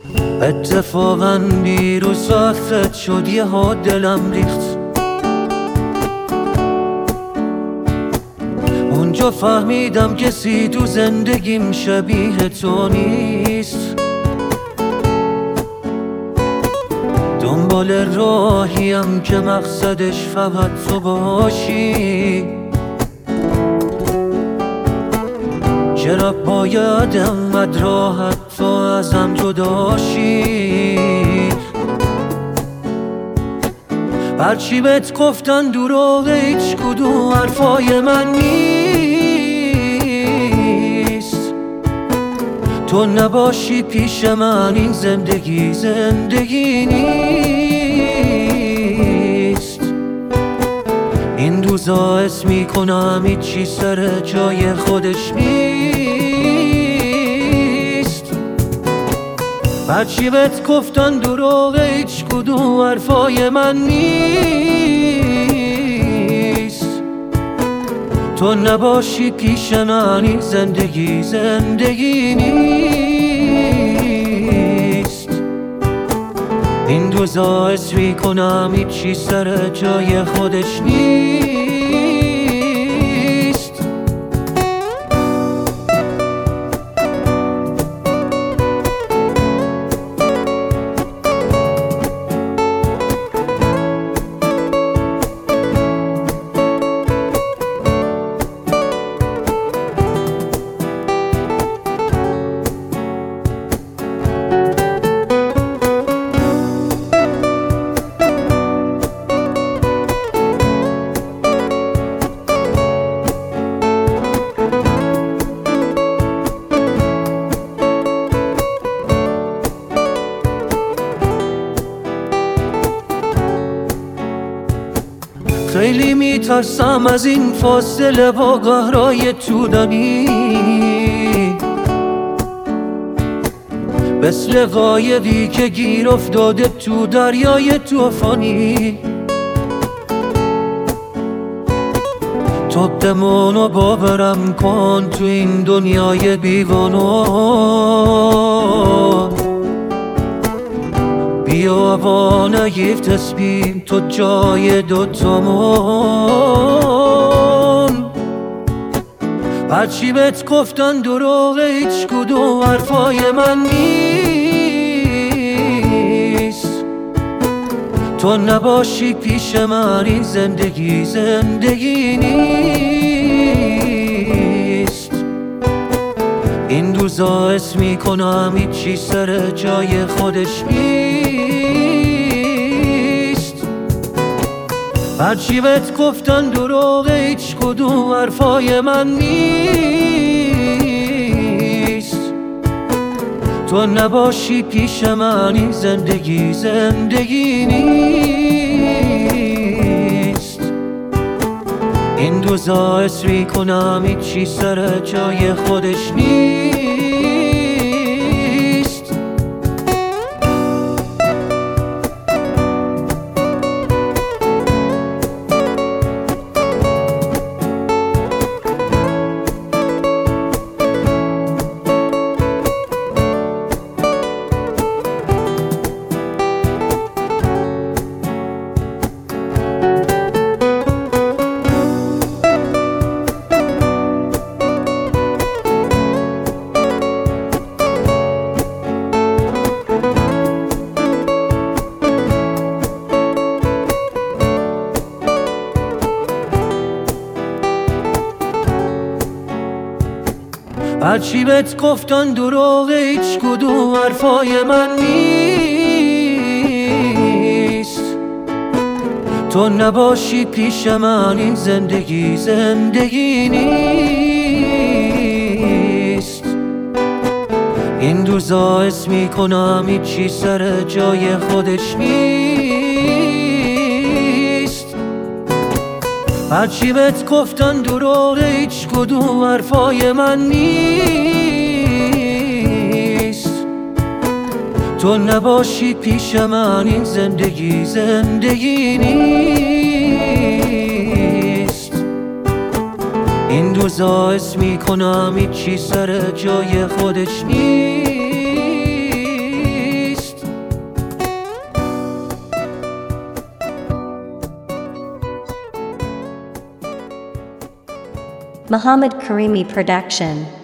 اتفاقا دیروز وقتت شد یه ها دلم ریخت. اونجا فهمیدم کسی تو زندگیم شبیه تو نیست. دنبال راهیم که مقصدش فقط تو باشی. چرا باید انقدر راحت تو ازم جداشی؟ هرچی بهت گفتن دروغ، هیچ کدوم حرفای من نیست. تو نباشی پیش من این زندگی نیست. این روزا حس میکنم هیچی سر جای خودش نیست. هرچی بهت گفتن دروغ، هیچ کدوم حرفای من نیست. تو نباشی پیش من این زندگی نیست. این روزا حس میکنم هیچی سر جای خودش نیست. خیلی میترسم از این فاصله با قهرهای طولانی، مثل قایقی که گیر افتاده تو دریای طوفانی. توبتمونو باورم کن تو این دنیای بیگانه. بیا با نگیف تسبیم تو جای دوتامون. هرچی بهت گفتن دروغ، هیچ کدوم حرفای من نیست. تو نباشی پیش من این زندگی نیست. این روزا حس میکنم هیچی سر جای خودش نیست. هرچی بهت گفتن دروغ، هیچ کدوم حرفای من نیست. تو نباشی پیش من این زندگی نیست. این روزا حس میکنم هیچی سر جای خودش نیست. هرچی بهت گفتن دروغ، هیچ کدوم حرفای من نیست. تو نباشی پیش من این زندگی نیست. این روزا حس میکنم هیچی سر جای خودش نیست. هرچی بهت گفتن دروغ، هیچ کدوم حرفای من نیست. تو نباشی پیش من این زندگی نیست. این روزا حس میکنم هیچی سر جای خودش نیست. Mohammad Karimi Production.